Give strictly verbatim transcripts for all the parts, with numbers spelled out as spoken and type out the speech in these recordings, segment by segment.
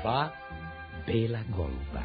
dva bela goluba.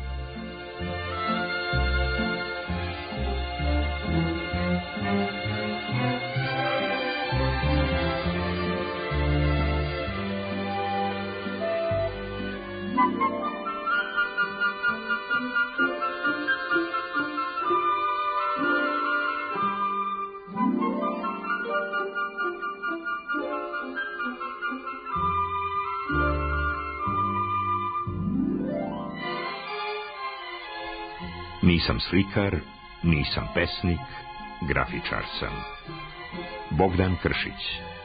Nisam slikar, nisam pesnik, grafičar sam. Bogdan Kršić.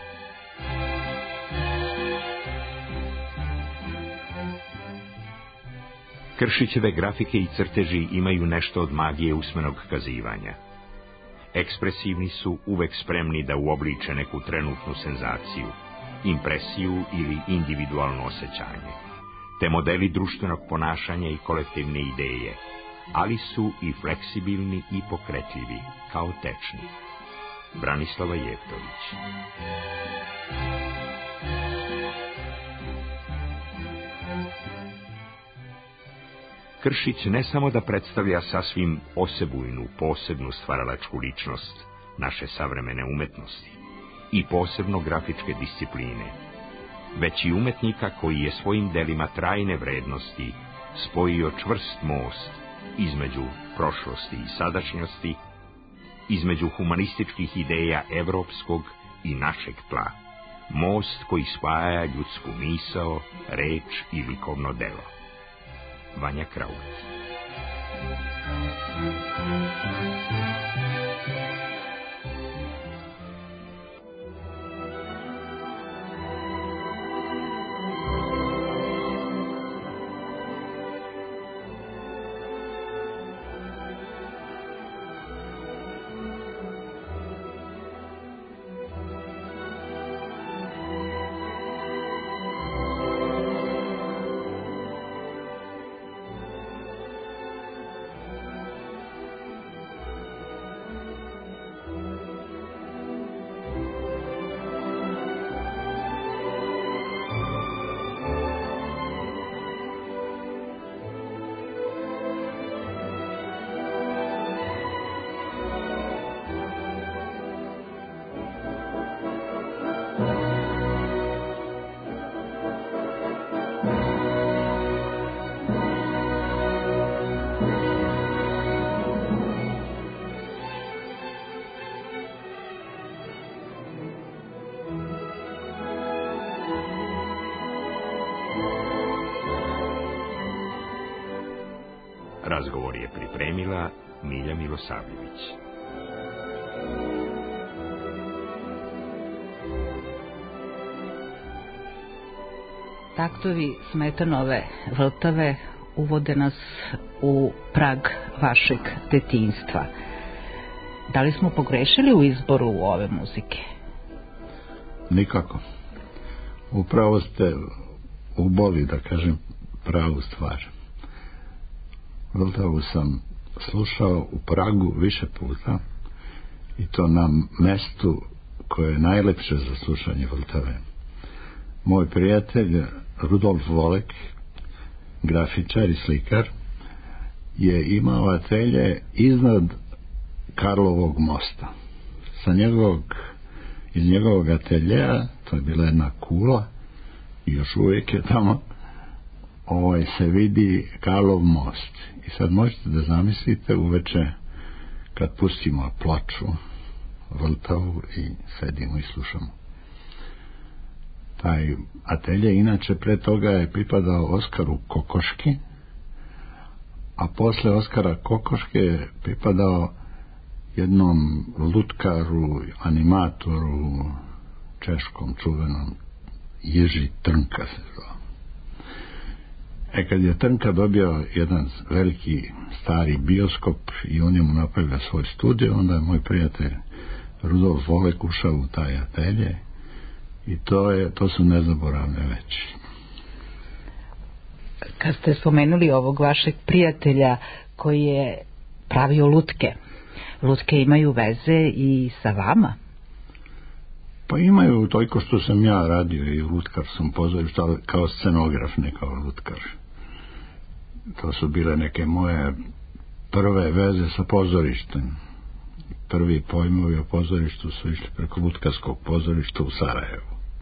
Kršićeve grafike i crteži imaju nešto od magije usmenog kazivanja. Ekspresivni su, uvek spremni da uobliče neku trenutnu senzaciju, impresiju ili individualno osjećanje, te modeli društvenog ponašanja i kolektivne ideje, ali su i fleksibilni i pokretljivi, kao tečni. Branislava Jevtović. Kršić ne samo da predstavlja sasvim osebujnu, posebnu stvaralačku ličnost naše savremene umetnosti i posebno grafičke discipline, već i umetnika koji je svojim delima trajne vrednosti spojio čvrst most između prošlosti i sadašnjosti, između humanističkih ideja evropskog i našeg tla, most koji spaja ljudsku misao, reč i likovno delo. Vanja Krauc. Razgovor je pripremila Milja Milosavljević. Taktovi Smetanove Vltave uvode nas u prag vašeg detinjstva. Da li smo pogrešili u izboru ove muzike? Nikako. Upravo ste uboli, da kažem, pravu stvar. Vltavu sam slušao u Pragu više puta i to na mestu koje je najlepše za slušanje Vltave. Moj prijatelj Rudolf Volek, grafičar i slikar, je imao atelje iznad Karlovog mosta. Sa njegovog, iz njegovog ateljeja, to je bila jedna kula i još uvijek je tamo, ovaj, se vidi Karlov most. I sad možete da zamislite uveče kad pustimo ploču Vltavu i sedimo i slušamo. Taj atelje inače pre toga je pripadao Oskaru Kokoški, a posle Oskara Kokoške je pripadao jednom lutkaru, animatoru češkom čuvenom, Ježi Trnka se zvao. E kad je Trnka dobio jedan veliki stari bioskop i on je mu napravio svoj studio, onda je moj prijatelj Rudolf Volek ušao u taj atelje i to, je, to su nezaboravne veći. Kad ste spomenuli ovog vašeg prijatelja koji je pravio lutke, lutke imaju veze i sa vama? Pa imaju toliko što sam ja radio i u lutkarskom pozorištu, ali kao scenograf, ne kao lutkar. To su bile neke moje prve veze sa pozorištem. Prvi pojmovi o pozorištu su išli preko lutkarskog pozorišta u Sarajevu.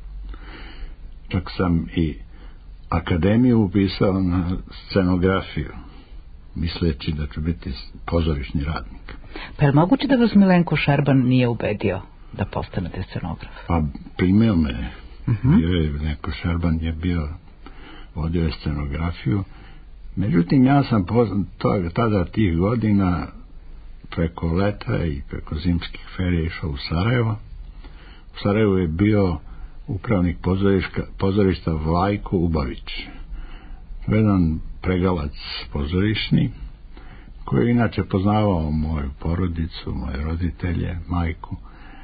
Čak sam i akademiju upisao na scenografiju, misleći da ću biti pozorišni radnik. Pa je li moguće da vas Milenko Šerban nije ubedio da postanete scenograf? Pa primio me. Uh-huh. Bio je, Milenko Šerban je bio, vodio je scenografiju. Međutim, ja sam poznat, tada tih godina preko leta i preko zimskih ferija išao u Sarajevo. U Sarajevu je bio upravnik pozorišta Vlajko Ubavić. Jedan pregalac pozorišni, koji je inače poznavao moju porodicu, moje roditelje, majku.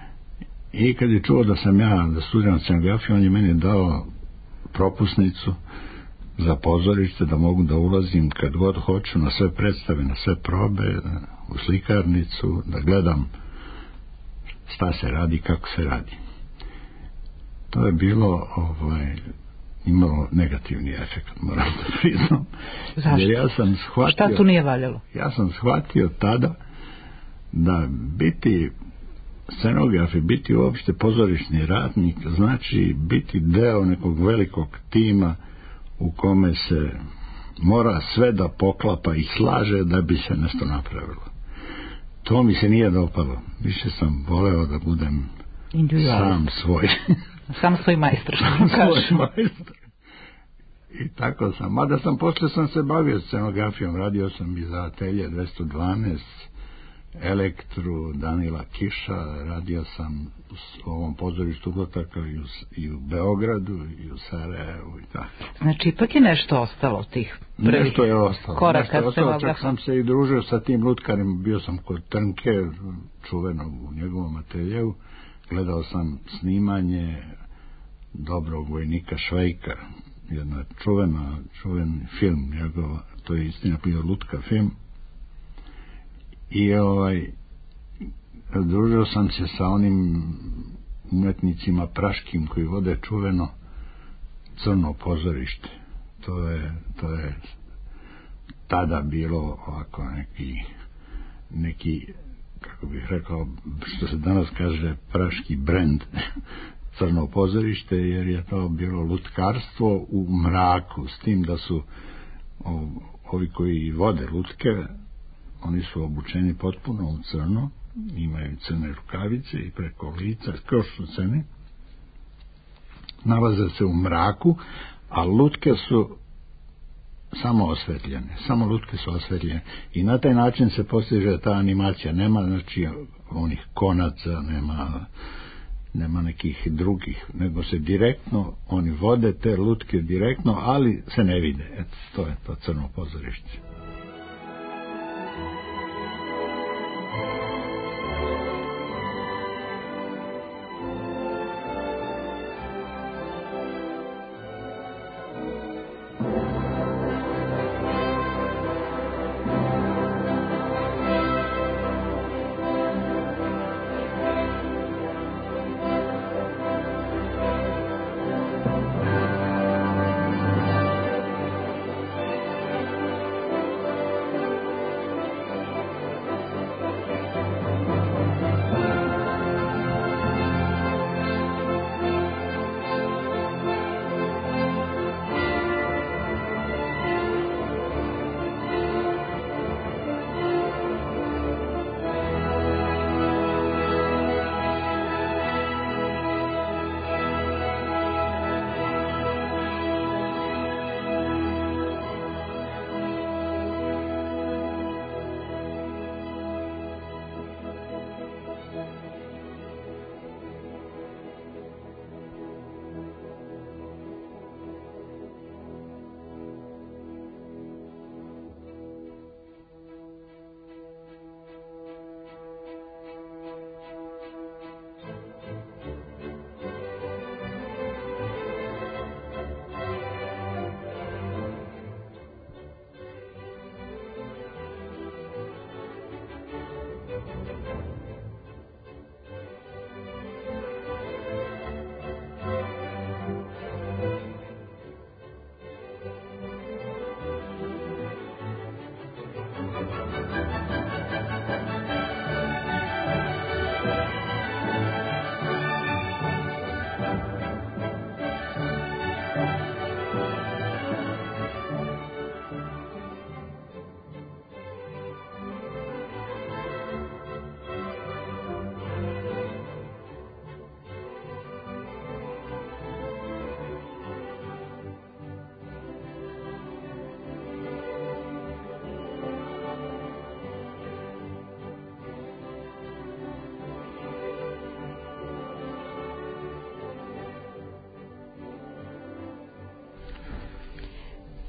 I kad je čuo da sam ja, da studiram scenografiju, on je meni dao propusnicu za pozorište, da mogu da ulazim kad god hoću na sve predstave, na sve probe, u slikarnicu, da gledam šta se radi, kako se radi. To je bilo ovaj, imalo negativni efekt, moram da priznam. Zašto? Jer ja sam shvatio, šta tu nije valjalo? Ja sam shvatio tada da biti scenograf i biti uopšte pozorišni radnik znači biti deo nekog velikog tima u kome se mora sve da poklapa i slaže da bi se nešto napravilo. To mi se nije dopalo. Više sam voleo da budem sam svoj. Sam svoj majstor, što sam kažem. svoj majstor. I tako sam. Mada sam posle sam se bavio scenografijom. Radio sam i za Atelje dvesta dvanaest, Elektru, Danila Kiša. Radio sam u ovom pozorištu Ugotaka i u, i u Beogradu i u Sarajevu i tako. Znači, ipak je nešto ostalo tih prvih nešto je ostalo. koraka. Nešto je ostalo. Čak sam se i družio sa tim lutkarima. Bio sam kod Trnke, čuvenog u njegovom ateljevu. Gledao sam snimanje Dobrog vojnika Švejka, jedna čuvena, čuven film njegova, to je istina bio lutka film. I ovaj, družio sam se sa onim umetnicima praškim koji vode čuveno Crno pozorište. To je, to je tada bilo ovako neki, neki, kako bih rekao, što se danas kaže praški brend Crno pozorište, jer je to bilo lutkarstvo u mraku, s tim da su o, ovi koji vode lutke, oni su obučeni potpuno u crno, imaju crne rukavice i preko lica skroz su crni, nalaze se u mraku, a lutke su samo osvetljene, samo lutke su osvetljene i na taj način se postiže ta animacija. Nema znači onih konaca, nema nema nekih drugih, nego se direktno oni vode te lutke direktno, ali se ne vide. Eto, to je to Crno pozorište.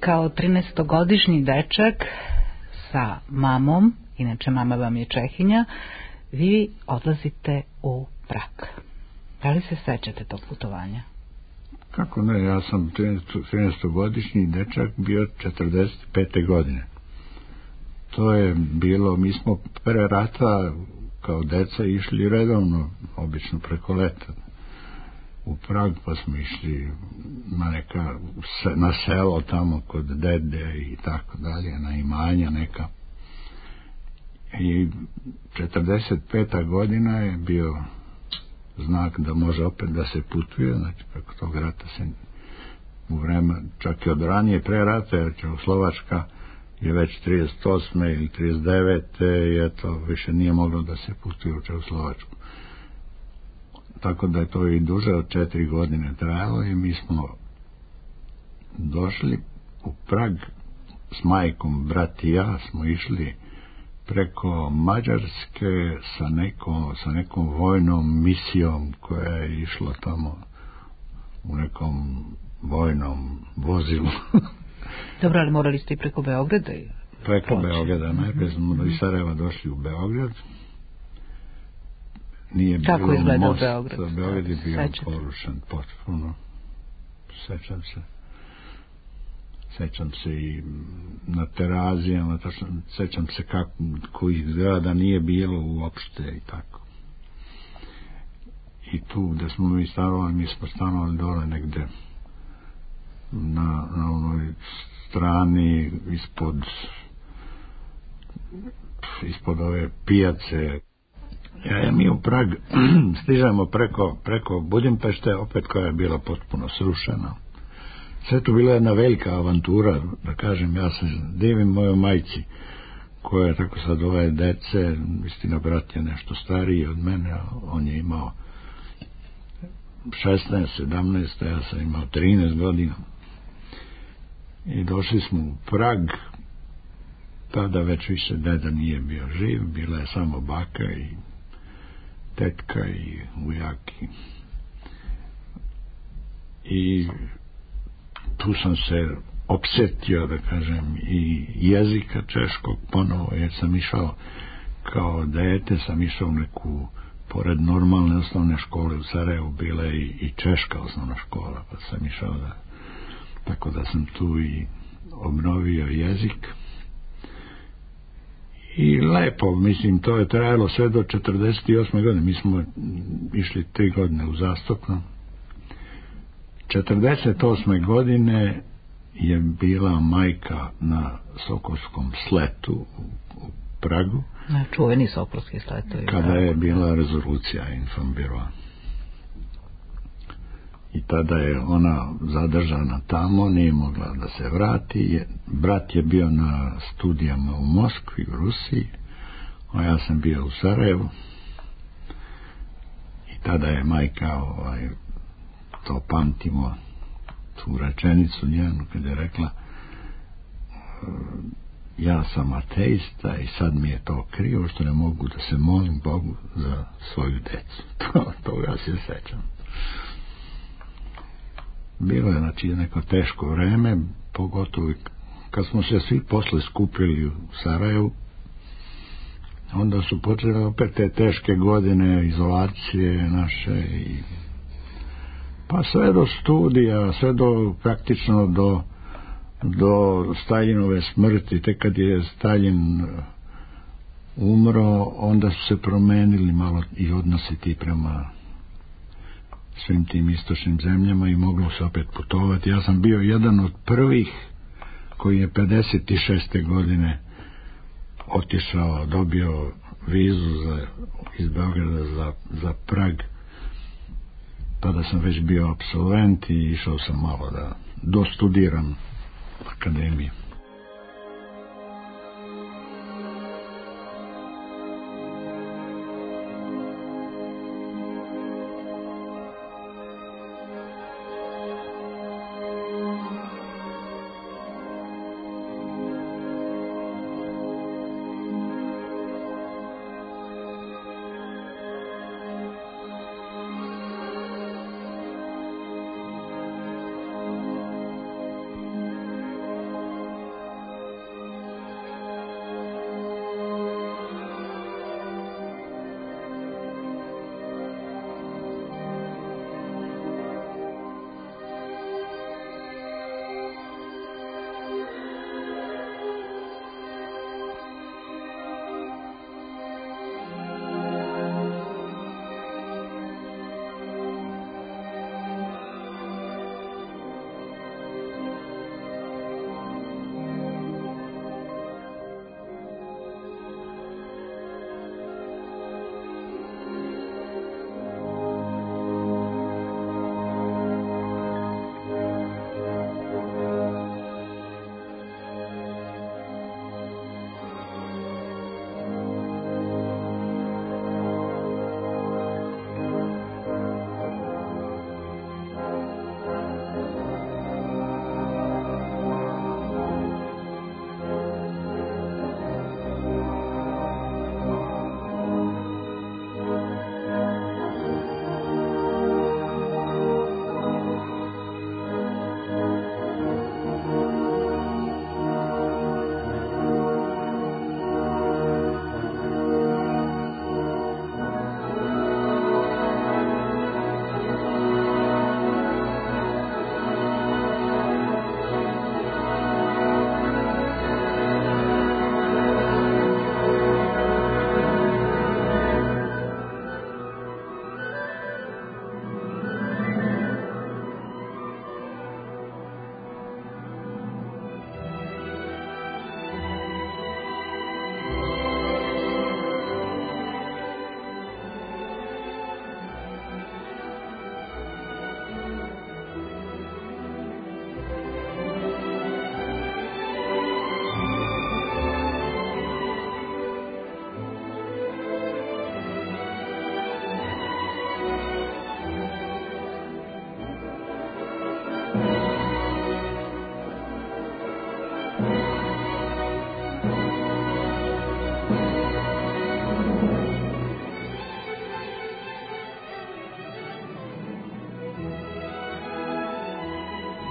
kao trinaestogodišnji dečak sa mamom, inače mama vam je Čehinja, vi odlazite u Prag. Da li se sećate tog putovanja? Kako ne, ja sam trinaestogodišnji dečak bio četrdeset pete godine. To je bilo, mi smo pre rata kao deca išli redovno, obično preko leta, u Prag, pa smo išli na neka, na selo tamo kod dede i tako dalje, na imanja neka. I četrdeset peta godina je bio znak da može opet da se putuje, znači preko tog rata se u vreme, čak i od ranije pre rata, jer Čehoslovačka je već trideset osme ili trideset devete i eto, više nije moglo da se putuje u Čehoslovačku. Tako da je to i duže od četiri godine trajalo i mi smo došli u Prag s majkom, brat i ja smo išli preko Mađarske sa nekom, sa nekom vojnom misijom koja je išla tamo u nekom vojnom vozilu. Dobro, ali morali ste i preko Beograda? Preko proći. Beograda, najprije smo iz Sarajeva došli u Beograd. Nije Kako bilo izgleda most, Beograd? Beograd je bio Sećate? porušen potpuno. Sećam se. Sećam se i na terazijama, tačno, sećam se kako, kojih zgrada nije bilo uopšte i tako. I tu gde smo mi stanovali, mi smo stanovali dole negde na, na onoj strani ispod ispod ove pijace. Ja, ja mi u Prag stižemo preko, preko Budimpešte, opet koja je bila potpuno srušena. Sve tu bila jedna velika avantura, da kažem, ja se divim mojoj majci, koja je tako sad ove dece, istina brat je nešto stariji od mene, a on je imao šesnaest, sedamnaest, a ja sam imao trinaest godina. I došli smo u Prag, tada već više deda nije bio živ, bila je samo baka i tetka i ujaki. I tu sam se opsetio, da kažem, i jezika češkog ponovo, jer sam išao kao dete, sam išao u neku, pored normalne osnovne škole u Sarajevu bila i, i češka osnovna škola, pa sam išao da, tako da sam tu i obnovio jezik. I lepo, mislim, to je trajalo sve do četrdeset osme godine, mi smo išli tri godine uzastopno. četrdeset osme godine je bila majka na Sokolskom sletu u, u Pragu. Na čuveni Sokolski sletovi. Kada je bila rezolucija Infambirova. I tada je ona zadržana tamo, nije mogla da se vrati. Brat je bio na studijama u Moskvi, u Rusiji, a ja sam bio u Sarajevu. I tada je majka, ovaj, to pamtimo, tu rečenicu njenu, kada je rekla: ja sam ateista i sad mi je to krivo što ne mogu da se molim Bogu za svoju decu. To, toga se sećam. Bilo je, znači, neko teško vreme, pogotovo kad smo se svi posle skupili u Sarajevu, onda su počele opet te teške godine izolacije naše i pa sve do studija, sve do praktično do do Staljinove smrti. Tek kad je Staljin umro, onda su se promenili malo i odnosi ti prema svim tim istočnim zemljama i moglo se opet putovati. Ja sam bio jedan od prvih koji je pedeset šeste godine otišao, dobio vizu za, iz Beograda za, za Prag. Tada sam već bio apsolvent i išao sam malo da dostudiram akademiju.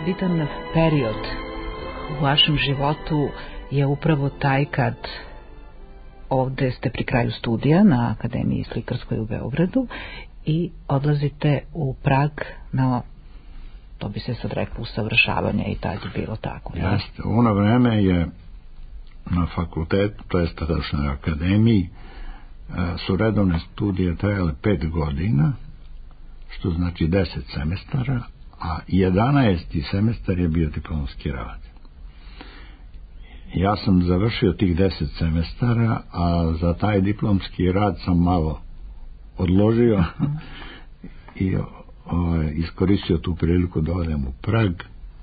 bitan period u vašem životu je upravo taj kad ovde ste pri kraju studija na Akademiji slikarskoj u Beogradu i odlazite u Prag na, to bi se sad reklo, usavršavanje i tad je bilo tako. Jeste, u ono vreme je na fakultetu, to je tadašnjoj akademiji, su redovne studije trajale pet godina, što znači deset semestara, a jedanaesti semestar je bio diplomski rad. Ja sam završio tih deset semestara, a za taj diplomski rad sam malo odložio i o, iskoristio tu priliku da odem u Prag,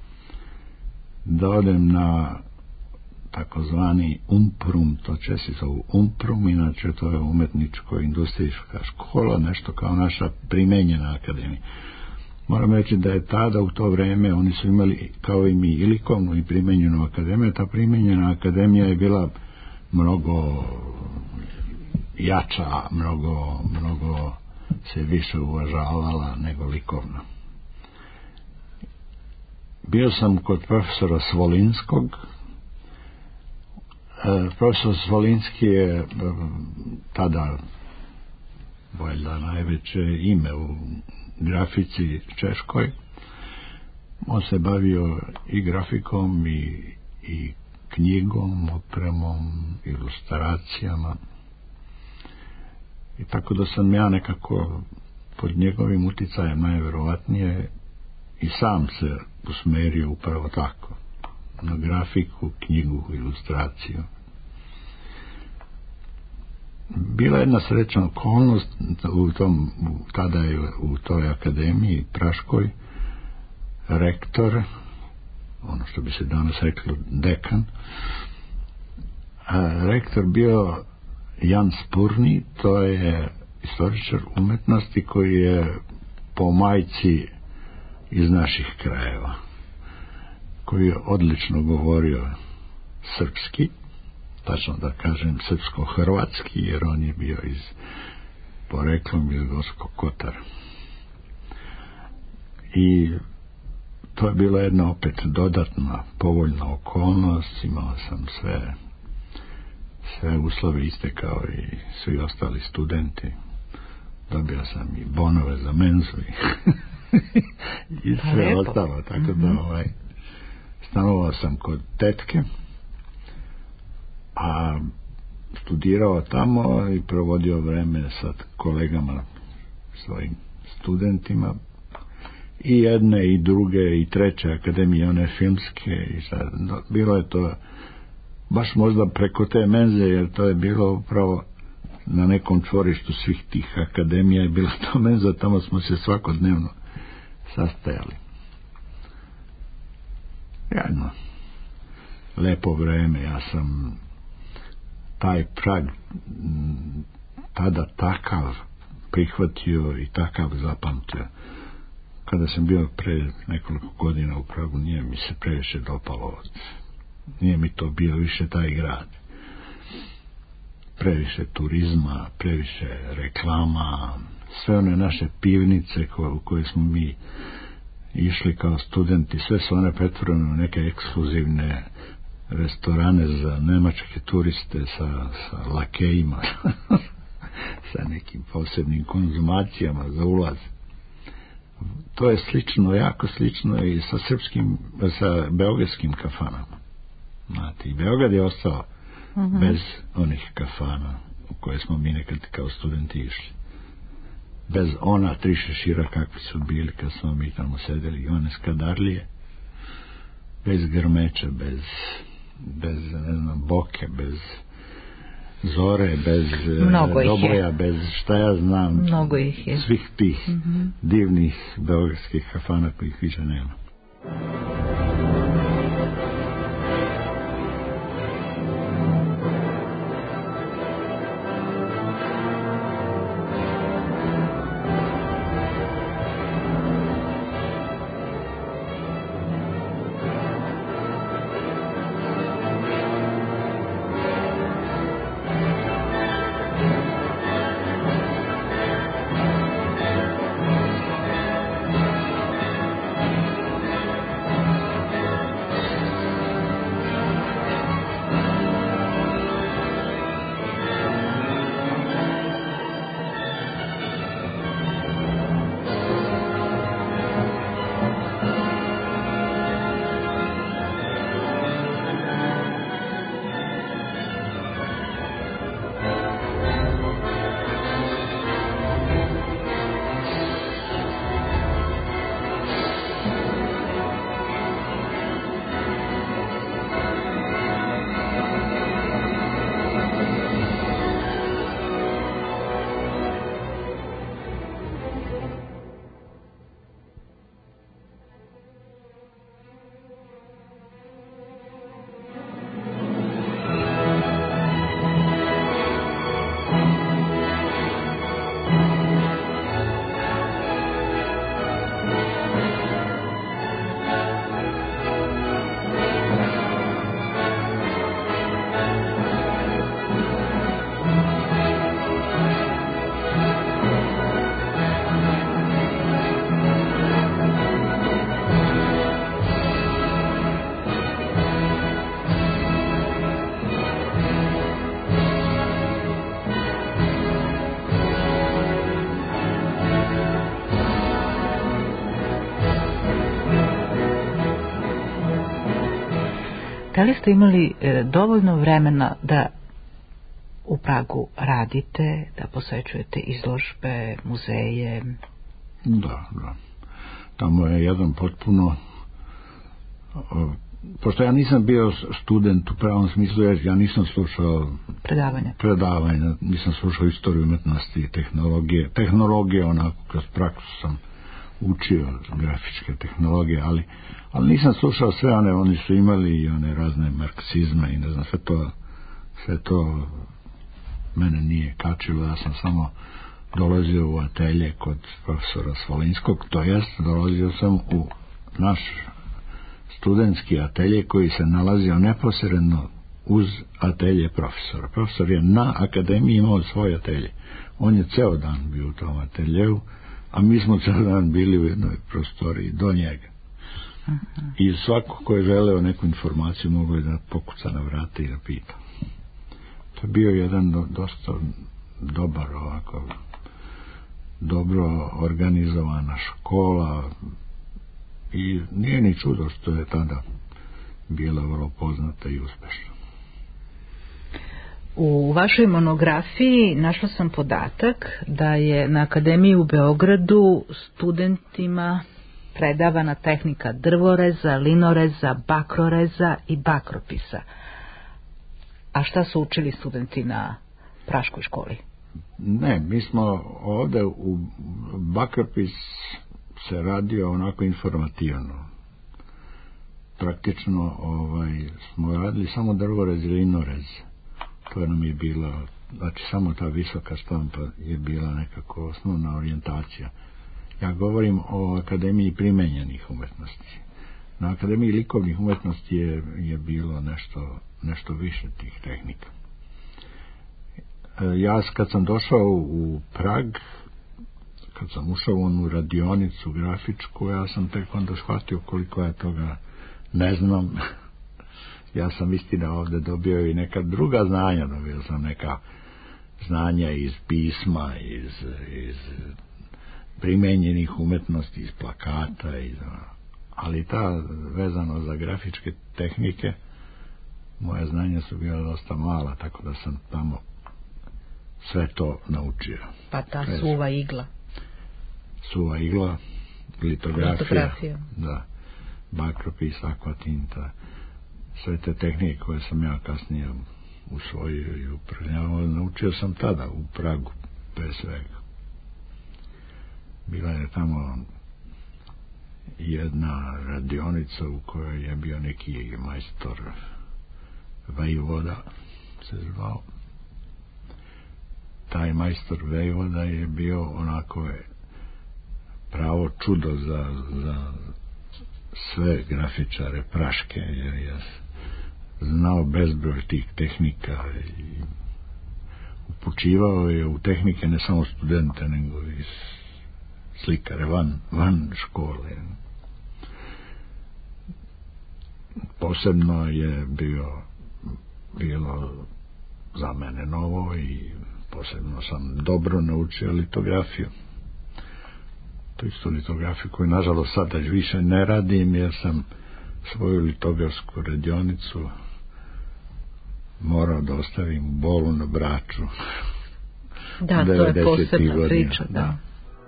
da odem na takozvani Umprum, to česi zovu Umprum, inače to je umetničko-industrijska škola, nešto kao naša primenjena akademija. Moram reći da je tada u to vreme oni su imali kao i mi i likovnu i primenjenu akademiju. Ta primenjena akademija je bila mnogo jača, mnogo, mnogo se više uvažavala nego likovna. Bio sam kod profesora Svolinskog. E, profesor Svolinski je tada valjda najveće ime u grafici češkoj. On se bavio i grafikom i, i knjigom, opremom, ilustracijama. I tako da sam ja nekako pod njegovim uticajem najverovatnije i sam se usmerio upravo tako. Na grafiku, knjigu, ilustraciju. Bila je jedna srećna okolnost u tom, u, tada je u toj akademiji praškoj rektor, ono što bi se danas reklo dekan, a rektor bio Jan Spurni, to je istoričar umetnosti koji je po majci iz naših krajeva, koji je odlično govorio srpski, tačno da kažem srpsko-hrvatski, jer on je bio iz poreklom iz Gorskog Kotara. I to je bila jedna opet dodatna povoljna okolnost, imao sam sve sve uslove iste kao i svi ostali studenti, dobio sam i bonove za menzu i, i sve ostalo, tako mm-hmm. da ovaj, stanovao sam kod tetke, a studirao tamo i provodio vreme sa kolegama, svojim studentima, i jedne i druge i treće akademije, one filmske, i sad, no, bilo je to baš možda preko te menze, jer to je bilo upravo na nekom čvorištu svih tih akademija je bila to menza, tamo smo se svakodnevno sastajali. Jedno lepo vreme, ja sam taj Prag tada takav prihvatio i takav zapamtio. Kada sam bio pre nekoliko godina u Pragu, nije mi se previše dopalo, nije mi to bio više taj grad. Previše turizma, previše reklama, sve one naše pivnice koje, u koje smo mi išli kao studenti, sve su one pretvorene u neke ekskluzivne restorane za nemačke turiste sa, sa lakejima, sa nekim posebnim konzumacijama za ulaz. To je slično, jako slično i sa srpskim, sa beogradskim kafanama. Znate, i Beograd je ostao uh-huh. bez onih kafana u koje smo mi nekad kao studenti išli. Bez ona tri šešira kakvi su bili kad smo mi tamo sedeli, i one skadarlije, bez grmeća, bez, bez ne znam, boke, bez zore, bez doboja, je. Bez šta ja znam, mnogo ih je. Svih tih uh-huh. divnih beogradskih kafana kojih više nema. Da li ste imali e, dovoljno vremena da u Pragu radite, da posećujete izložbe, muzeje? Da, da. Tamo je jedan potpuno... O, pošto ja nisam bio student u pravom smislu, jer ja nisam slušao predavanja, predavanja nisam slušao istoriju umetnosti i tehnologije. Tehnologije, onako, kroz praksu sam učio grafičke tehnologije, ali, ali nisam slušao sve one, oni su imali i one razne marksizme i ne znam, sve to, sve to mene nije kačilo, ja sam samo dolazio u atelje kod profesora Svolinskog, to jest dolazio sam u naš studentski atelje koji se nalazio neposredno uz atelje profesora. Profesor je na akademiji imao svoj atelje. On je ceo dan bio u tom ateljevu, a mi smo ceo dan bili u jednoj prostoriji do njega. Uh-huh. I svako ko je želeo neku informaciju mogao je da pokuca na vrata i da pita. To je bio jedan do, dosta dobar ovako dobro organizovana škola i nije ni čudo što je tada bila vrlo poznata i uspešna. U vašoj monografiji našla sam podatak da je na Akademiji u Beogradu studentima predavana tehnika drvoreza, linoreza, bakroreza i bakropisa. A šta su učili studenti na praškoj školi? Ne, mi smo ovde u bakropis se radio onako informativno. Praktično ovaj, smo radili samo drvorez i linorez. To nam je bila, znači samo ta visoka štampa je bila nekako osnovna orijentacija. Ja govorim o Akademiji primenjenih umetnosti. Na Akademiji likovnih umetnosti je, je bilo nešto, nešto više tih tehnika. Ja kad sam došao u Prag, kad sam ušao u onu radionicu grafičku, ja sam tek onda shvatio koliko ja toga ne znam. Ja sam istina ovde dobio i neka druga znanja, dobio sam neka znanja iz pisma, iz, iz primenjenih umetnosti, iz plakata, iz, ali ta vezano za grafičke tehnike, moje znanja su bila dosta mala, tako da sam tamo sve to naučio. Pa ta Sve suva igla. Suva igla, litografija, litografija. Da, bakropis, akvatinta, sve te tehnike koje sam ja kasnije usvojio i upravljavao, naučio sam tada u Pragu, pre svega. Bila je tamo jedna radionica u kojoj je bio neki majstor Vejvoda, se zvao. Taj majstor Vejvoda je bio onako pravo čudo za, za sve grafičare praške, jer je znao bezbroj tih tehnika i upućivao je u tehnike ne samo studente, nego i slikare van, van škole. Posebno je bio bilo za mene novo i posebno sam dobro naučio litografiju. To isto litografiju koju nažalost sada više ne radim, jer sam svoju litografsku radionicu morao da ostavim u Bolu na Braču. Da, to je posebna godina. Priča, da. da.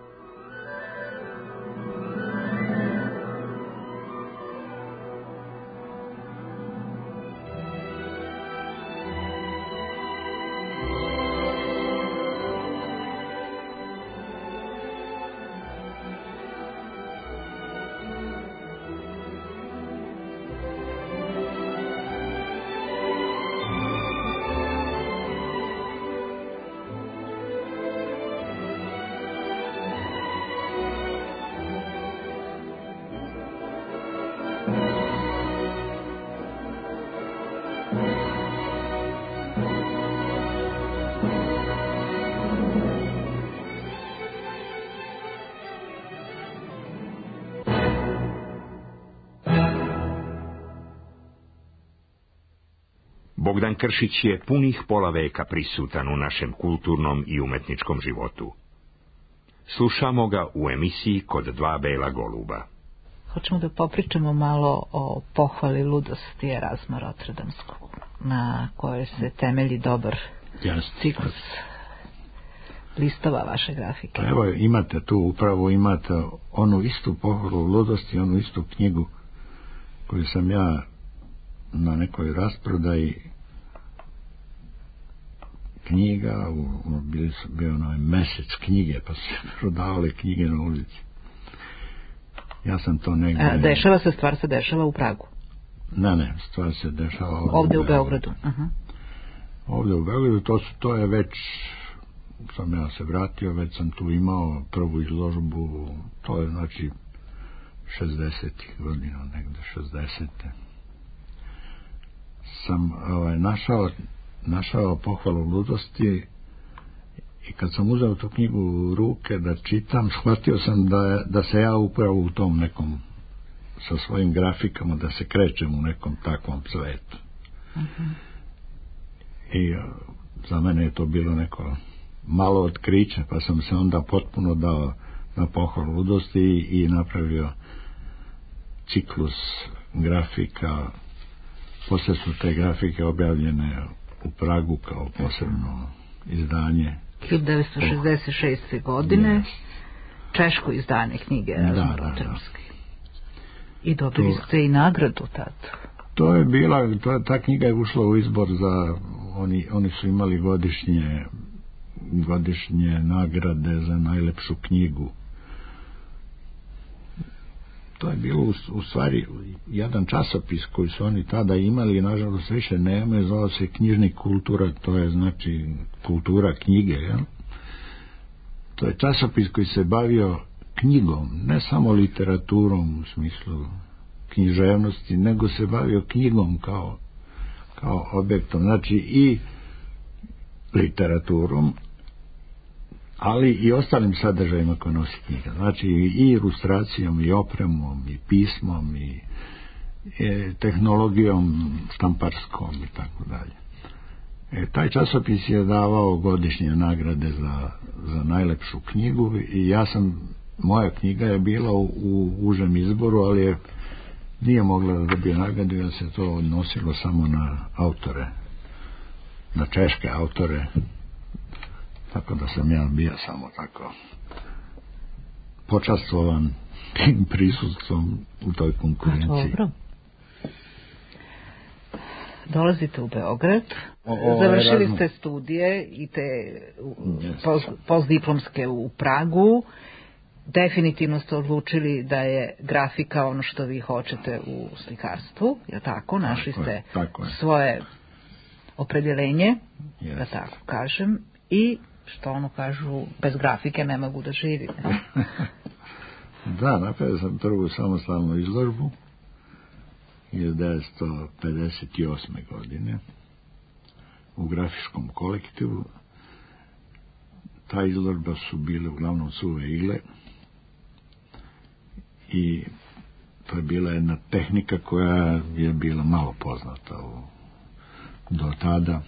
Bogdan Kršić je punih pola veka prisutan u našem kulturnom i umetničkom životu. Slušamo ga u emisiji Kod dva bela goluba. Hoćemo da popričamo malo o pohvali ludosti Erazma Rotterdamskog, na kojoj se temelji dobar Jasne. ciklus listova vaše grafike. Evo, imate tu, upravo imate onu istu pohvalu ludosti, onu istu knjigu koju sam ja na nekoj rasprodaji knjiga, u, u, bili su bio onaj mesec knjige, pa su prodavale knjige na ulici. Ja sam to negdje... A, dešava se, stvar se dešava u Pragu? Ne, ne, stvar se dešava ovdje, ovdje u Beogradu. U Beogradu. Uh-huh. Ovdje u Beogradu, to, su, to je već, sam ja se vratio, već sam tu imao prvu izložbu, to je znači šezdesetih godina, negdje šezdesete. Sam ovaj, našao, našao pohvalu ludosti i kad sam uzeo tu knjigu u ruke da čitam, shvatio sam da, da se ja upravo u tom nekom, sa svojim grafikama, da se krećem u nekom takvom svetu. Uh-huh. I za mene je to bilo neko malo otkriće, pa sam se onda potpuno dao na pohvalu ludosti i, i napravio ciklus grafika. Poslije su te grafike objavljene u Pragu kao posebno izdanje hiljadu devetsto šezdeset šeste. godine, yes. Češko izdanje knjige Erazma Rotterdamski. I dobili to, ste i nagradu tad. To je bila, to, ta knjiga je ušla u izbor za, oni, oni su imali godišnje godišnje nagrade za najlepšu knjigu. To je bilo u, u stvari jedan časopis koji su oni tada imali i nažalost više nema, zvao se Knjižnik kultura, to je znači kultura knjige, jel? To je časopis koji se bavio knjigom, ne samo literaturom u smislu književnosti, nego se bavio knjigom kao, kao objektom, znači i literaturom, ali i ostalim sadržajima koje nosi knjiga, znači i ilustracijom, i opremom, i pismom, i, i tehnologijom štamparskom i tako dalje. E, taj časopis je davao godišnje nagrade za, za najlepšu knjigu i ja sam, moja knjiga je bila u, u užem izboru, ali je, nije mogla da dobije nagradu jer se to odnosilo samo na autore, na češke autore, tako da sam ja bio samo tako počastvovan tim prisustvom u toj konkurenciji. Dobro. Dolazite u Beograd, o, o, završili ste studije i te post, postdiplomske u Pragu, definitivno ste odlučili da je grafika ono što vi hoćete u slikarstvu, je tako? Našli tako ste je, tako je. svoje opredjeljenje, yes. da tako kažem, i što ono kažu, bez grafike ne mogu da živim. Da, napravio sam prvu samostalnu izložbu hiljadu devetsto pedeset osme. godine u grafičkom kolektivu. Ta izložba su bile uglavnom suve igle i to je bila jedna tehnika koja je bila malo poznata u, do tada.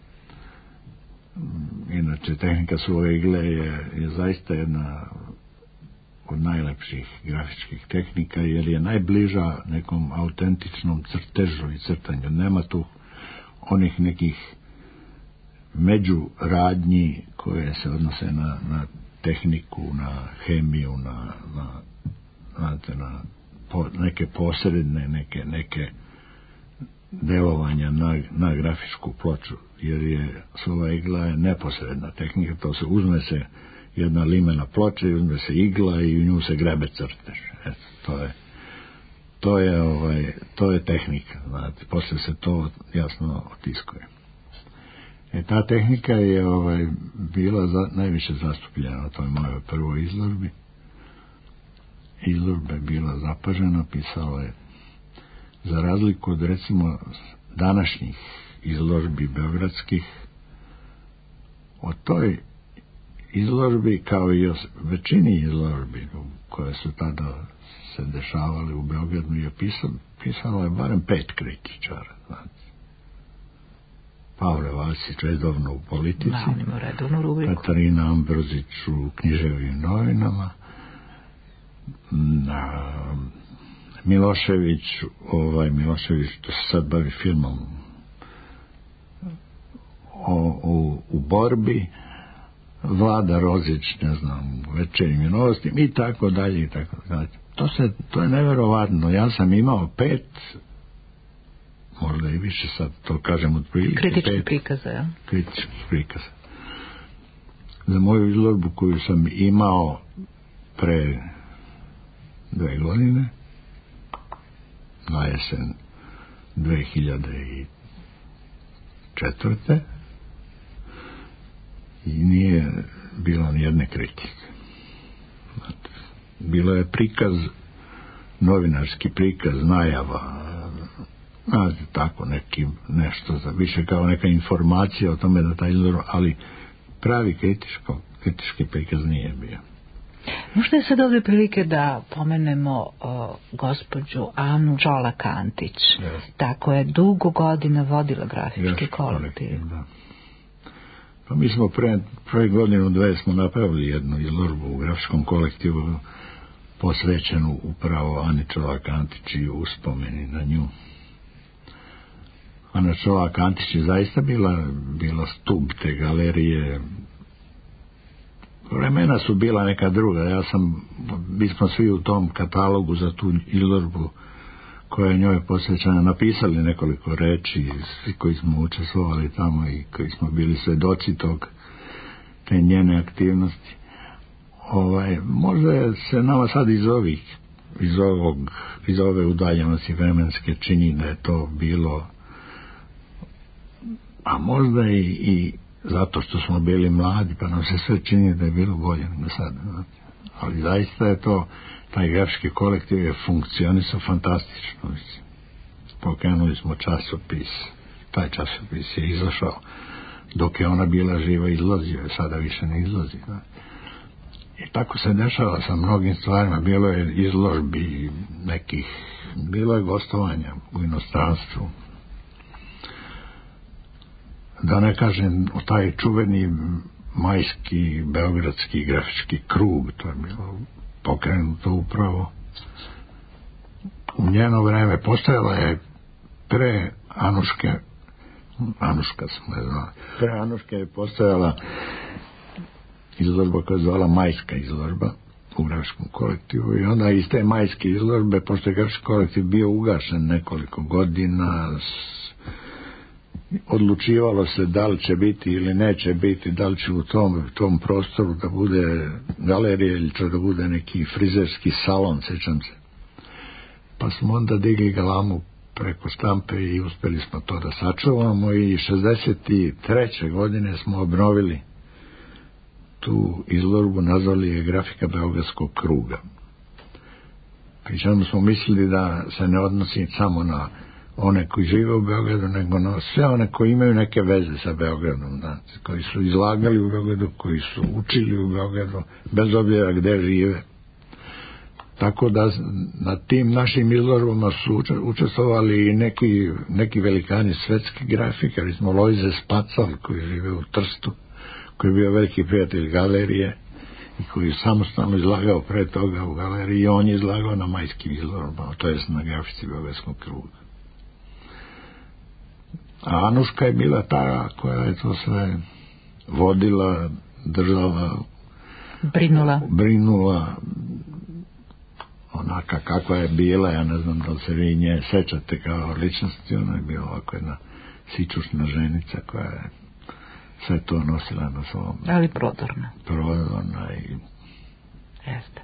Inače, tehnika suve igle je, je zaista jedna od najlepših grafičkih tehnika, jer je najbliža nekom autentičnom crtežu i crtanju. Nema tu onih nekih međuradnji koje se odnose na, na tehniku, na hemiju, na, na, znate, na po, neke posredne, neke, neke delovanja na, na grafičku ploču, jer je suva igla je neposredna tehnika, to se uzme se jedna limena ploča i uzme se igla i u nju se grebe crtež. Eto, to je to je ovaj to je tehnika, znate, posle se to jasno otiskuje. E, ta tehnika je ovaj bila za, najviše zastupljena na toj mojoj prvoj izložbi. Izložba je bila zapažena, pisala je, za razliku od recimo današnjih izložbi beogradskih, o toj izložbi, kao i o većini izložbi koje su tada se dešavali u Beogradu, je pisalo, pisalo je barem pet kritičara, znači. Pavle Vasić redovno u Politici, Katarina Ambrozić u Književnim novinama, na Milošević, ovaj Milošević to se sad bavi filmom o, o, u borbi, Vlada Rozić, ne znam, Večernjim novostima i tako dalje i tako dalje. To se, to je neverovatno. Ja sam imao pet, možda i više sad to kažem od prilike. Kritički prikaza, ja? Kritički prikaza. Za moju izložbu koju sam imao pre dve godine, na jesen dve hiljade četvrte i nije bilo ni jedne kritike. Bilo je prikaz, novinarski prikaz, najava, znači tako neki, nešto za više kao neka informacija o tome da taj izložba, ali pravi kritičko, kritički prikaz nije bio. Možda je sad ovdje prilike da pomenemo o, gospođu Anu Čolak-Antić. Yes. Tako je dugo godina vodila grafički yes, kolektiv. Da. Pa mi smo pre, pre godinu dve smo napravili jednu izložbu u grafičkom kolektivu posvećenu upravo Ani Čolak-Antić i uspomeni na nju. Ana Čolak-Antić je zaista bila, bila stup te galerije. Vremena su bila neka druga. Ja sam, mi smo svi u tom katalogu za tu izložbu koja je njoj posvećena napisali nekoliko reči, svi koji smo učestvovali tamo i koji smo bili svedoci tog, te njene aktivnosti. Ovaj, možda se nama sad iz ovih, iz ovog, iz ove udaljenosti vremenske čini da je to bilo, a možda i, i zato što smo bili mladi, pa nam se sve čini da je bilo bolje nego sad. Ali zaista je to, taj grafički kolektiv je funkcionisao fantastično. Pokrenuli smo časopis, taj časopis je izašao dok je ona bila živa, izlazio je, sada više ne izlazi. Da. I tako se dešava sa mnogim stvarima. Bilo je izložbi nekih, bilo je gostovanja u inostranstvu. Da ne kažem o taj čuveni majski beogradski grafički krug, to je bilo pokrenuto upravo u njeno vreme. Postojala je pre Anuške, Anuška smo je znali, pre Anuške je postojala izložba koja je zvala majska izložba u grafičkom kolektivu i onda iz te majske izložbe, pošto je grafički kolektiv bio ugašen nekoliko godina, odlučivalo se da li će biti ili neće biti, da li će u tom, tom prostoru da bude galerija ili će da bude neki frizerski salon, sećam se. Pa smo onda digli galamu preko štampe i uspeli smo to da sačuvamo i šezdeset treće godine smo obnovili tu izložbu, nazvali je Grafika Beogradskog kruga. Pri čemu smo mislili da se ne odnosi samo na one koji žive u Beogradu, nego na sve one koji imaju neke veze sa Beogradom, znači, koji su izlagali u Beogradu, koji su učili u Beogradu, bez obzira gde žive. Tako da na tim našim izložbama su učestvovali i neki, neki velikani svetski grafikari, smo Lojze Spacal, koji žive u Trstu, koji je bio veliki prijatelj galerije i koji je samostalno izlagao pre toga u galeriji i on je izlagao na majskim izložbama, to jest na grafici Beogradskog kruga. A Anuška je bila ta koja je to sve vodila, držala, brinula, brinula onaka kakva je bila, ja ne znam da li se vi nje sećate kao ličnosti, ona je bila ovako jedna sičušna ženica koja je sve to nosila na svom. Ali prodorna. Prodorna i... Jeste.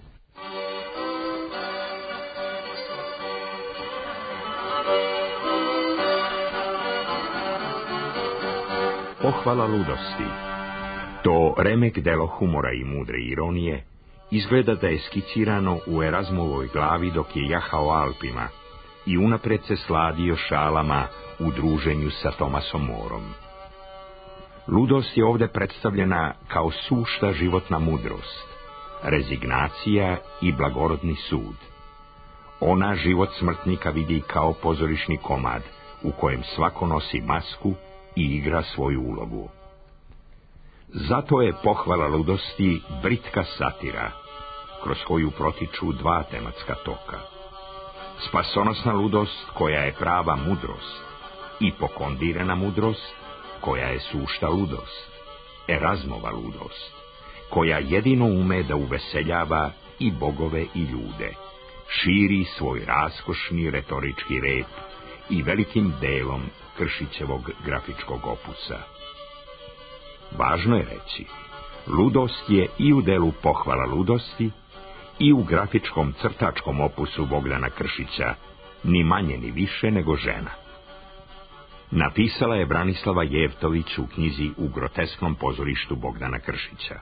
Pohvala ludosti. To remek delo humora i mudre ironije izgleda da je skicirano u Erazmovoj glavi dok je jahao Alpima i unapred se sladio šalama u druženju sa Tomasom Morom. Ludost je ovdje predstavljena kao sušta životna mudrost, rezignacija i blagorodni sud. Ona život smrtnika vidi kao pozorišni komad u kojem svako nosi masku i igra svoju ulogu. Zato je pohvala ludosti britka satira, kroz koju protiču dva tematska toka. spasonosna ludost koja je prava mudrost, ipokondirana mudrost koja je sušta ludost, Erazmova ludost, koja jedino ume da uveseljava i bogove i ljude, širi svoj raskošni retorički rep i velikim delom Kršićevog grafičkog opusa. Važno je reći, ludost je i u delu pohvala ludosti, i u grafičkom crtačkom opusu Bogdana Kršića, ni manje ni više nego žena. Napisala je Branislava Jevtović u knjizi U grotesknom pozorištu Bogdana Kršića.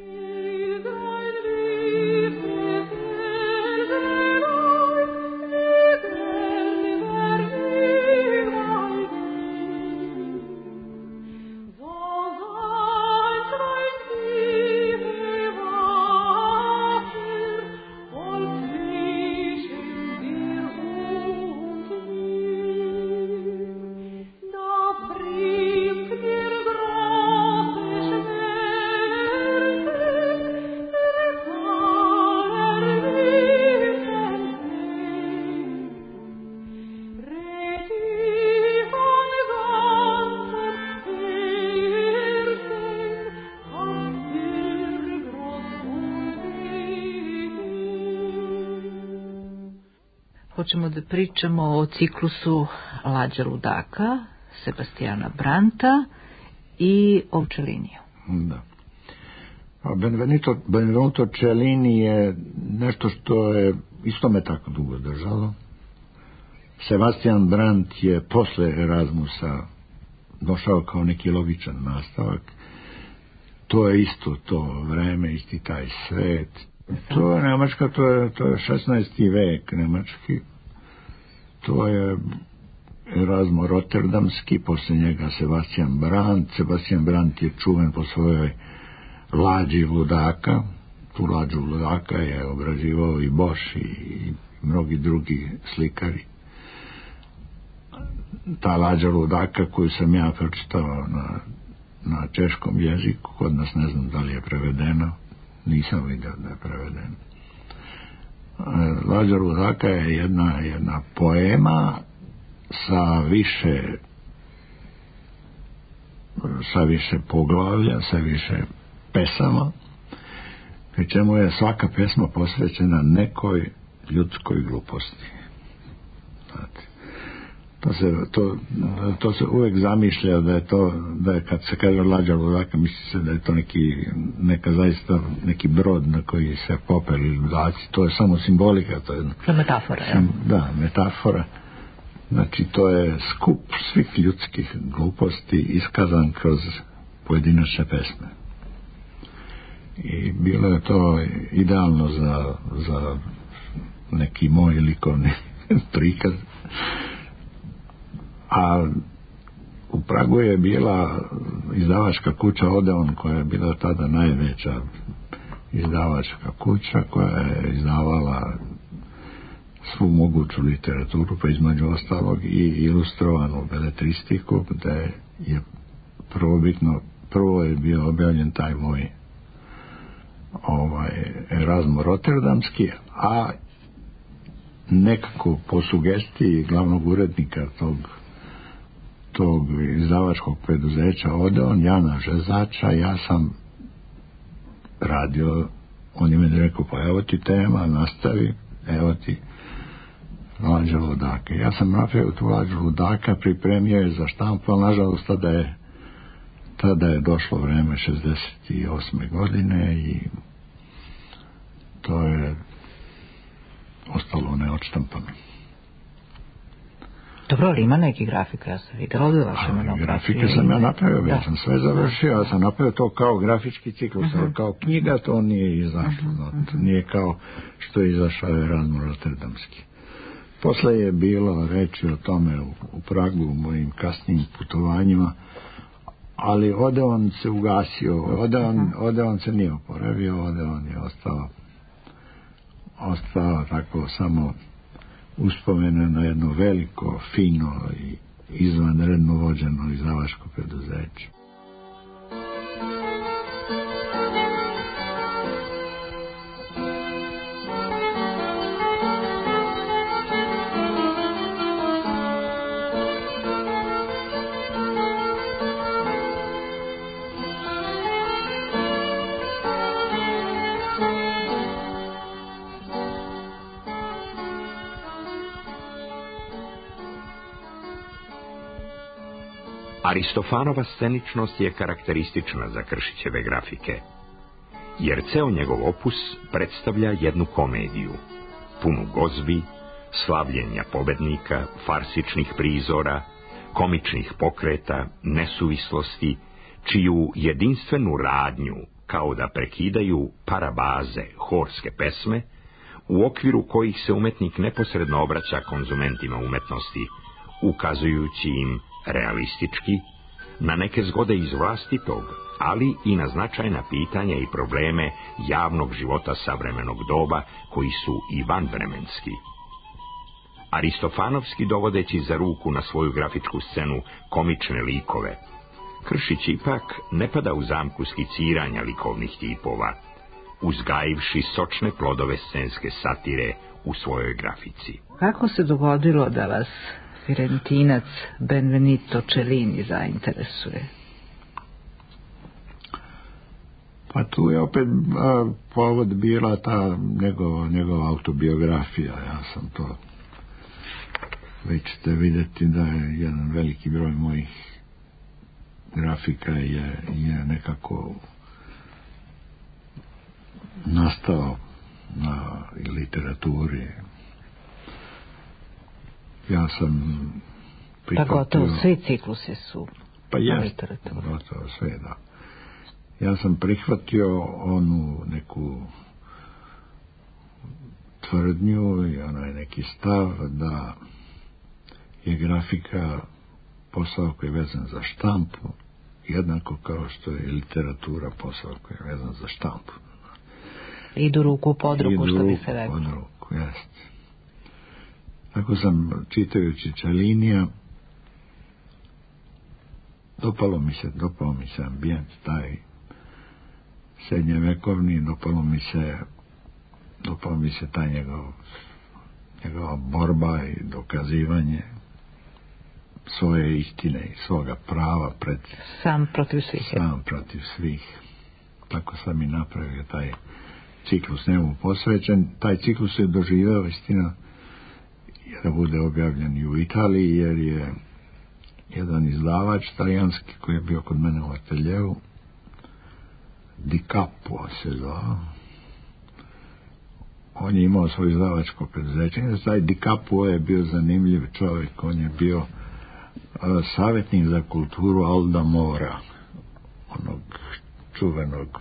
Hoćemo da pričamo o ciklusu Lađa Ludaka, Sebastijana Branta i o Čeliniju. Da. A Benvenuto, Benvenuto Cellini je nešto što je isto me tako dugo držalo. Sebastian Brant je posle Erasmusa došao kao neki logičan nastavak. To je isto to vreme, isti taj svet. To je Nemačka, to je, to je šesnaesti vek nemački. To je Erasmo Rotterdamski, posle njega Sebastian Brant. Sebastian Brant je čuven po svojoj Lađi Ludaka. Tu Lađu Ludaka je obrađivao i Bosch i mnogi drugi slikari. Ta Lađa Ludaka koju sam ja pročitao na, na češkom jeziku, kod nas ne znam da li je prevedeno, nisam vidio da je prevedeno. Lađa Ludaka je jedna, jedna poema sa više sa više poglavlja, sa više pesama, pri čemu je svaka pesma posvećena nekoj ljudskoj gluposti. Znate, to se, to, to se uvek zamišlja da je to, da je kad se kaže Lađa Ludaka, misli se da je to neki, neka zaista neki brod na koji se popeli ludaci. To je samo simbolika, to je metafora, ja. Da, metafora. Znači, to je skup svih ljudskih gluposti iskazan kroz pojedinačne pesme. I bilo je to idealno za, za neki moj likovni prikaz. A u Pragu je bila izdavačka kuća Odeon, koja je bila tada najveća izdavačka kuća, koja je izdavala svu moguću literaturu, pa između ostalog i ilustrovanu beletristiku, gde je prvobitno, prvo je bio objavljen taj moj ovaj Erasmo Rotterdamski, a nekako po sugestiji glavnog urednika tog tog izdavačkog preduzeća Odeon, Jana Žezača, ja sam radio, on je meni rekao, pa evo ti tema, nastavi, evo ti Lađa Ludaka. Ja sam napravio tu Lađu Ludaka, pripremio je za štampu, ali nažalost tada je tada je došlo vreme šezdeset osme godine i to je ostalo neodštampano. Dobro, ali ima neki grafika, ja sam vidjela ovdje vaše monografije. Grafike sam ja napravio, već sam sve završio, ja sam napravio to kao grafički ciklus, uh-huh. Kao knjiga to nije izašlo, uh-huh. Nije kao što je izašao Erasmo Rotterdamski. Posle je bilo reči o tome u, u Pragu, u mojim kasnim putovanjima, ali Odeon se ugasio, Odeon, uh-huh. Odeon se nije oporavio, Odeon je ostao ostao tako samo uspomene na jedno veliko, fino i izvanredno vođeno izdavačko preduzeće. Aristofanova sceničnost je karakteristična za Kršićeve grafike, jer ceo njegov opus predstavlja jednu komediju, punu gozbi, slavljenja pobednika, farsičnih prizora, komičnih pokreta, nesuvislosti, čiju jedinstvenu radnju, kao da prekidaju parabaze, horske pesme, u okviru kojih se umetnik neposredno obraća konzumentima umetnosti, ukazujući im realistički na neke zgode iz vlastitog, ali i na značajna pitanja i probleme javnog života savremenog doba koji su i vanvremenski. Aristofanovski dovodeći za ruku na svoju grafičku scenu komične likove, Kršić ipak ne pada u zamku skiciranja likovnih tipova, uzgajivši sočne plodove scenske satire u svojoj grafici. Kako se dogodilo da vas Firentinac Benvenuto Cellini zainteresuje? Pa tu je opet a, povod bila ta njegova, njegova autobiografija. Ja sam to, već ćete vidjeti da je jedan veliki broj mojih grafika je, je nekako nastao na literaturi. Ja sam prihvatio... Pa gotovo svi ciklusi su pa na jest, literaturi. gotovo sve, da. Ja sam prihvatio onu neku tvrdnju i onaj neki stav da je grafika posao koji je vezan za štampu, jednako kao što je literatura posao koji je vezan za štampu. Idu ruku pod ruku, što bi se rekao. Idu ruku pod ruku, jest. Tako sam, čitajući Cellinija, dopalo mi se, dopalo mi se ambijent taj srednjevekovni, dopalo mi se, dopalo mi se taj njegov, njegova borba i dokazivanje svoje istine i svoga prava pred sam protiv svih. Sam protiv svih. Tako sam i napravio taj ciklus njemu posvećen. Taj ciklus je doživeo, istina, da bude objavljen i u Italiji, jer je jedan izdavač talijanski koji je bio kod mene u ateljevu, Di Capuo se zvao, on je imao svoje izdavačko preduzeće. Taj Di Capuo je bio zanimljiv čovjek, on je bio uh, savjetnik za kulturu Alda Mora, onog čuvenog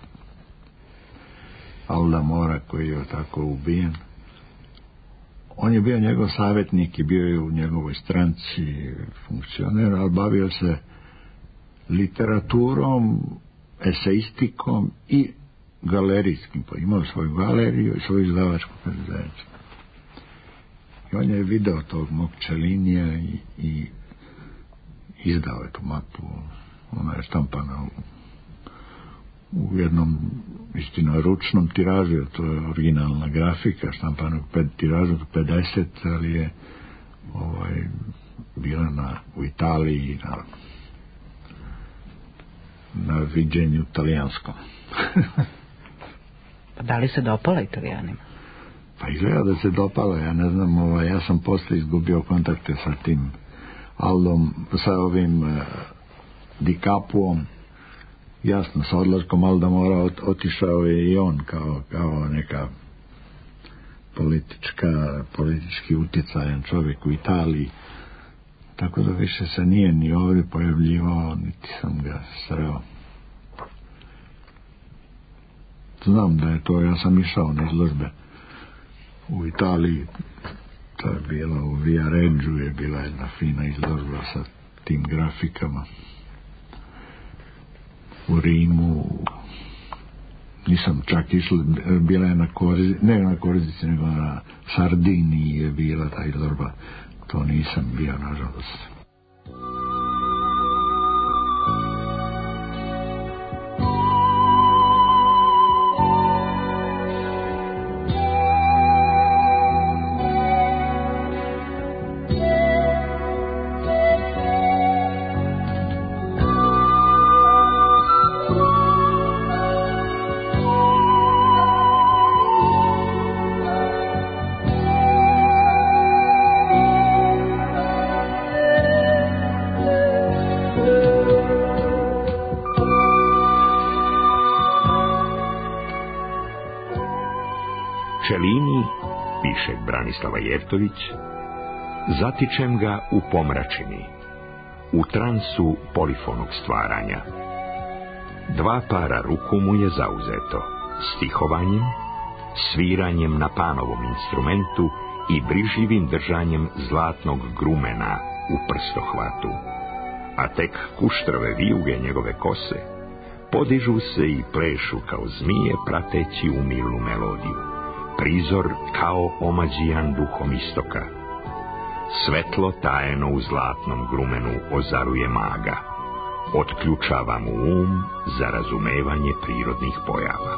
Alda Mora koji je tako ubijen. On je bio njegov savjetnik i bio je u njegovoj stranci funkcioner, ali bavio se literaturom, eseistikom i galerijskim, pa imao svoju galeriju i svoju izdavačku preduzeće. I on je video tog mog Cellinija i, i izdao je tu mapu. Ona je štampana u, u jednom istina ručnom tiražu, to je originalna grafika, štampana u pet, tiražu pedeset, ali je ovaj, bila na, u Italiji na na viđenju talijanskom. Da li se dopala Italijanima? Pa izgleda da se dopala, ja ne znam, ovaj, ja sam posle izgubio kontakte sa tim Aldom, sa ovim uh, Di Capuom, jasno, sa odlaskom Alda Mora ot, otišao je i on kao, kao neka politička, politički utjecajan čovjek u Italiji, tako da više se nije ni ovdje pojavljivao, niti sam ga sreo. Znam da je to, ja sam išao na izložbe u Italiji, to je bilo u Viareggio, je bila jedna fina izložba sa tim grafikama. U Rimu, nisam čak išla, bila je na Korzici, ne na Korzici, nego na Sardiniji je bila ta izložba. To nisam bio, nažalost. Branislava Jeftović, zatičem ga u pomračini, u transu polifonog stvaranja. Dva para ruku mu je zauzeto, stihovanjem, sviranjem na panovom instrumentu i brižljivim držanjem zlatnog grumena u prstohvatu. A tek kuštrove vijuge njegove kose podižu se i plešu kao zmije prateći umilnu melodiju. Prizor kao omađijan duhom istoka. Svetlo tajeno u zlatnom grumenu ozaruje maga. Otključava mu um za razumevanje prirodnih pojava.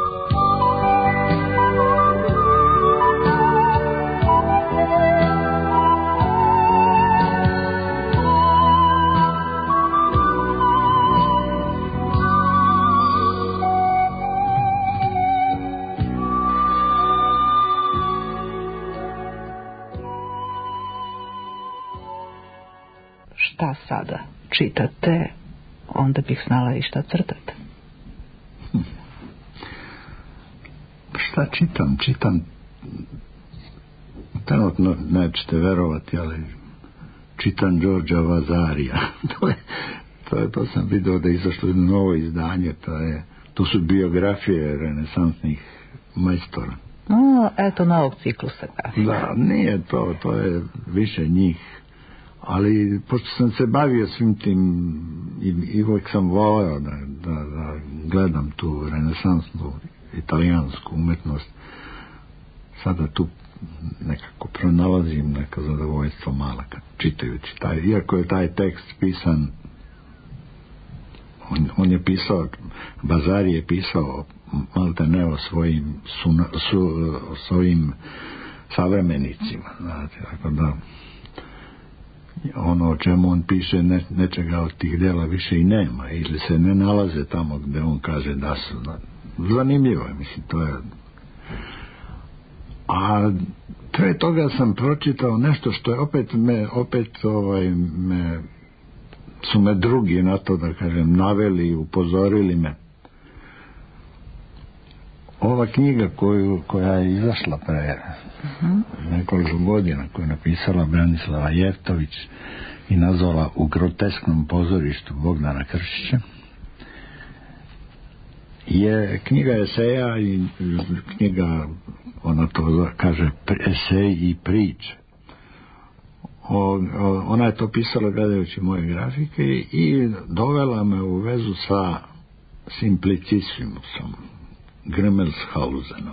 Šta sada čitate, onda bih znala i šta crtate. Hm. Šta čitam? Čitam, trenutno nećete verovati, ali čitam Đorđa Vazarija. to, je, to, je, to sam vidio da je izašlo jedno novo izdanje, to, je, to su biografije renesansnih majstora. O, eto novog ciklusa. Da, nije to, to je više njih. Ali pošto sam se bavio svim tim i, i uvijek sam voleo da, da, da gledam tu renesansnu italijansku umetnost, sada tu nekako pronalazim neko zadovoljstvo malo kad čitajući taj, iako je taj tekst pisan, on, on je pisao, Vazari je pisao malte ne o svojim su, su, svojim savremenicima, znate, tako da ono o čemu on piše ne, nečega od tih dela više i nema ili se ne nalaze tamo gde on kaže da su. Zanimljivo je, mislim, to je. A pre toga sam pročitao nešto što je opet me, opet ovaj, me, su me drugi na to, da kažem, naveli, upozorili me. Ova knjiga koju, koja je izašla pre uh-huh. nekoliko godina, koju je napisala Branislava Jeftović i nazvala U grotesknom pozorištu Bogdana Kršića, je knjiga eseja i knjiga, ona to kaže, esej i priče. O, o, ona je to pisala gledajući moje grafike i dovela me u vezu sa Simplicissimusom, Grimmelshausenom.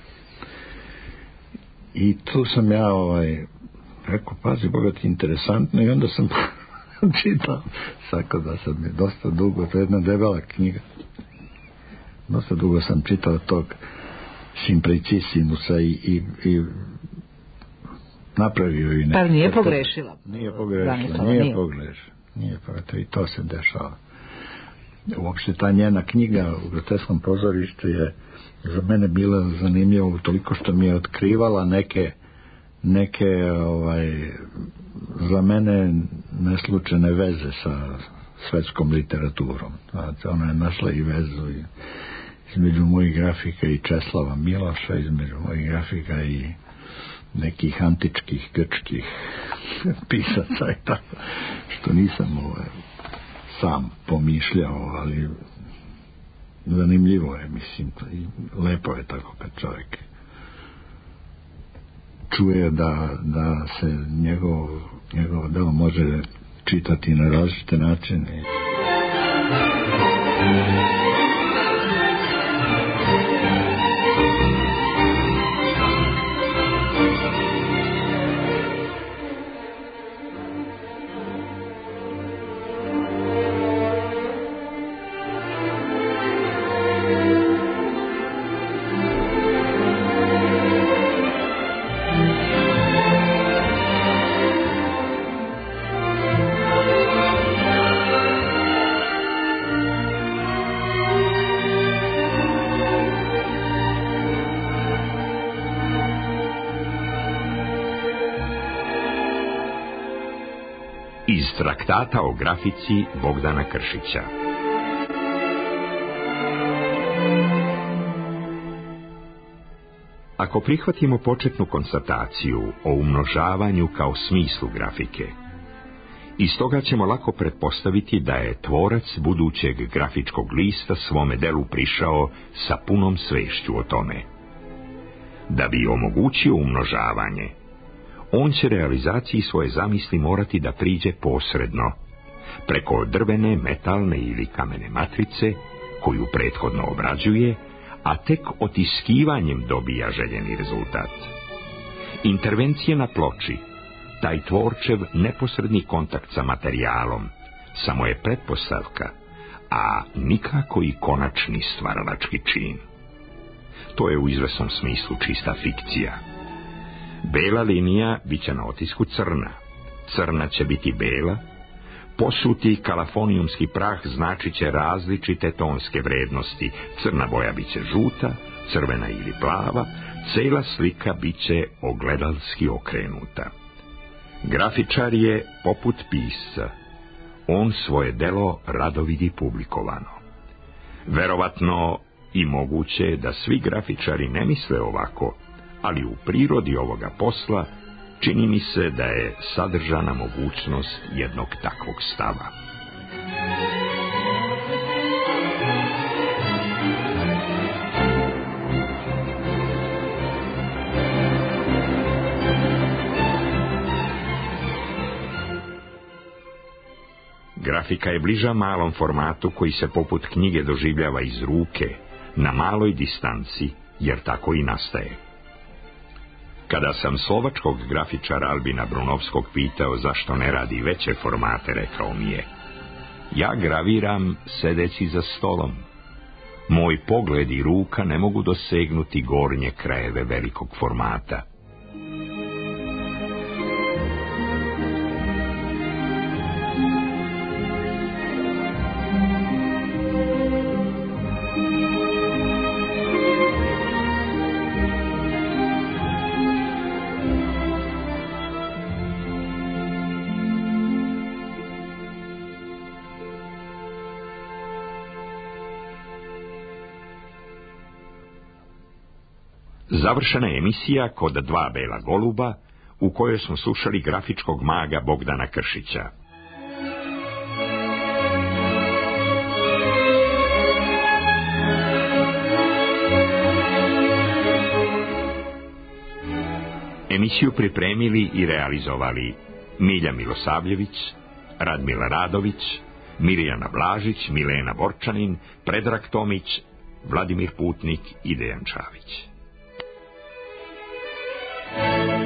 I tu sam ja ovaj rekao, pazi Boga ti interesantno, i onda sam čitao, sako da sam mi dosta dugo, to je jedna debela knjiga, dosta dugo sam čitao tog Simplicissimusa i, i, i napravio i nešto. Pa nije pogrešila. Nije pogrešila, nije, nije pogrešila. Nije pogrešila, i to se dešava. Uopšte ta njena knjiga U groteskom pozorištu je za mene bila zanimljiva toliko što mi je otkrivala neke neke ovaj za mene neslučajne veze sa svetskom literaturom. Znači, ona je našla i vezu i između mojih grafika i Česlava Miloša, između mojih grafika i nekih antičkih grčkih pisaca i tako, što nisam ovaj sam pomišljao, ali zanimljivo je, mislim, i lepo je tako kad čovjek čuje da, da se njegov, njegov delo može čitati na različite načine. Iz traktata o grafici Bogdana Kršića. Ako prihvatimo početnu konstataciju o umnožavanju kao smislu grafike, iz toga ćemo lako pretpostaviti da je tvorac budućeg grafičkog lista svome delu prišao sa punom svešću o tome. Da bi omogućio umnožavanje, on će realizaciji svoje zamisli morati da priđe posredno, preko drvene, metalne ili kamene matrice, koju prethodno obrađuje, a tek otiskivanjem dobija željeni rezultat. Intervencija na ploči, taj tvorčev neposredni kontakt sa materijalom, samo je pretpostavka, a nikako i konačni stvaralački čin. To je u izvesnom smislu čista fikcija. Bela linija bit će na otisku crna, crna će biti bela, posuti kalafonijumski prah značit će različite tonske vrednosti, crna boja bit će žuta, crvena ili plava, cela slika bit će ogledalski okrenuta. Grafičar je poput pisca, on svoje delo rado vidi publikovano. Verovatno i moguće da svi grafičari ne misle ovako, ali u prirodi ovoga posla čini mi se da je sadržana mogućnost jednog takvog stava. Grafika je bliža malom formatu koji se poput knjige doživljava iz ruke, na maloj distanci, jer tako i nastaje. Kada sam slovačkog grafičara Albina Brunovskog pitao zašto ne radi veće formate, rekao mi je: ja graviram sedeći za stolom. Moj pogled i ruka ne mogu dosegnuti gornje krajeve velikog formata. Završena je emisija Kod dva bela goluba, u kojoj smo slušali grafičkog maga Bogdana Kršića. Emisiju pripremili i realizovali Milja Milosavljević, Radmila Radović, Mirjana Blažić, Milena Borčanin, Predrag Tomić, Vladimir Putnik i Dejan Čavić. Thank you.